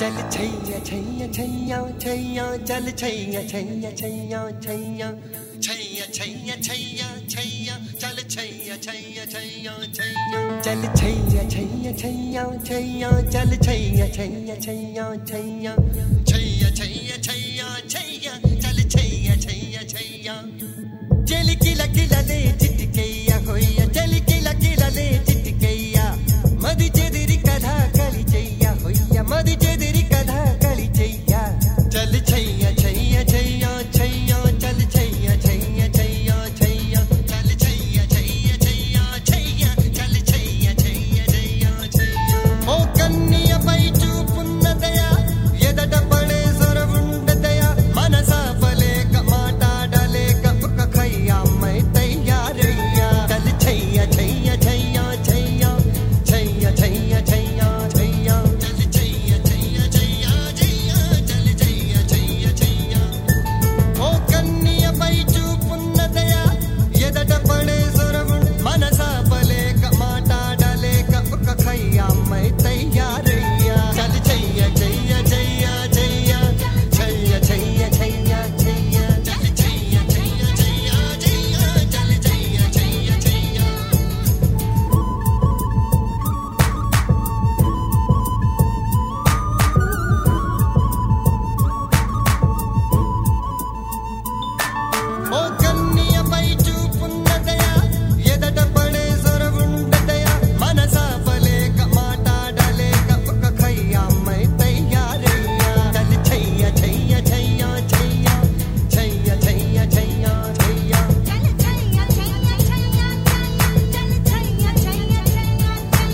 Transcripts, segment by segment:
चल छैया छैया छैया छैया चल छैया छैया छैया छैया छैया छैया छैया छैया चल छैया छैया छैया छैया चल छैया छैया छैया छैया चल छैया छैया छैया छैया छैया छैया छैया छैया चल छैया छैया छैया चल किला किला ले चिटकैया होया चल किला किला ले चिटकैया मदी చెదిరి కథ కలి చెయ్య హొయ్య మది చెదిరి కథ కలి చెయ్య చల్ చెయ్య చెయ్య చెయ్య చెయ్య చల్ చెయ్య చెయ్య చెయ్య చెయ్య చల్ చెయ్య చెయ్య చెయ్య చెయ్య చల్ చెయ్య చెయ్య చెయ్య చెయ్య ఓ కన్నియపై చూపున్నదయా ఎదట పడే సొరవుండదయా మనసా పలేక మాట్లాడలేక ఒక ఖయ్యా మై తయారయ్యా చల్ చెయ్య చెయ్య చెయ్య చెయ్య छैया छैया छैया छैया चल छैया छैया छैया छैया चल छैया छैया छैया ओ कन्निया पै చూపున్నదయా ఎదట పడే సొరవు మనసా పలేక మాట్లాడలేక ఒక ఖయ్యా మై తయారయ్యా చల్ छैया छैया छैया छैया छैया छैया छैया छैया चल छैया छैया छैया छैया चल छैया छैया छैया ఓ కన్నియపై చూపున్నదయా ఎదట పడే సొరవుండదయా మనసా పలేక మాట్లాడలేక ఒక ఖయ్యా మై తయారయ్యా చల్ छैया छैया छैया छैया छैया छैया छैया छैया चल छैया छैया छैया चल छैया छैया छैया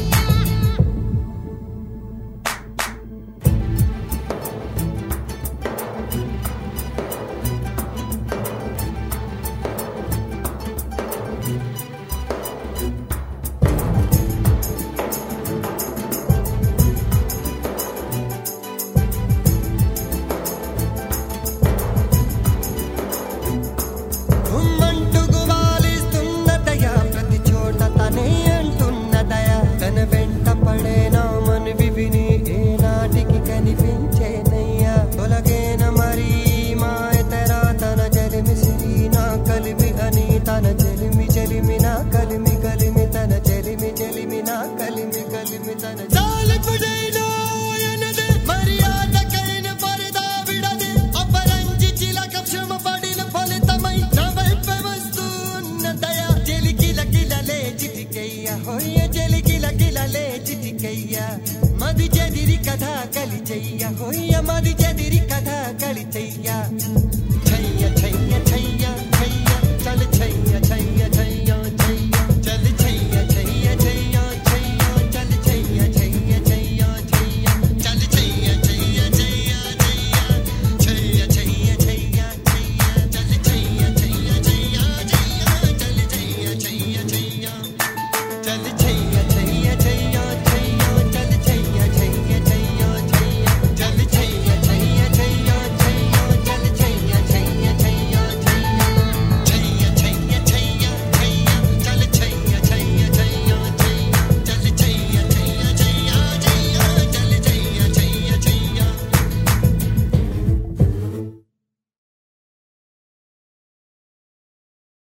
ఉమ్మంటూ గువాలిస్తున్నదయా ప్రతి చోట తనే అంటున్నదయా తన వెంట పడే నామని విని ఏనాటికి కనిపించేనయ్యా తొలగేన మరీ మాయతరా తన చెలిమి సిరి నా కలిమి అని తన చెలిమి చెలిమి నా కలిమి కలిమి తన చెలిమి చెలిమి నా కలిమి కలిమి తన జాలిపుడైనా ఎనదే మర్యాదకైన పరదా విడదే అపరంజి చిలక క్షమ పడిన ఫలితమై నా వైపే వస్తున్నదయా చెలికిల కిలలే చిటికయ్య హొయ్య చెలికిల కిలలే చిటికయ్య మది చెదిరి కథ కలి చెయ్య హొయ్య మది చెదిరి కథ కలి చెయ్య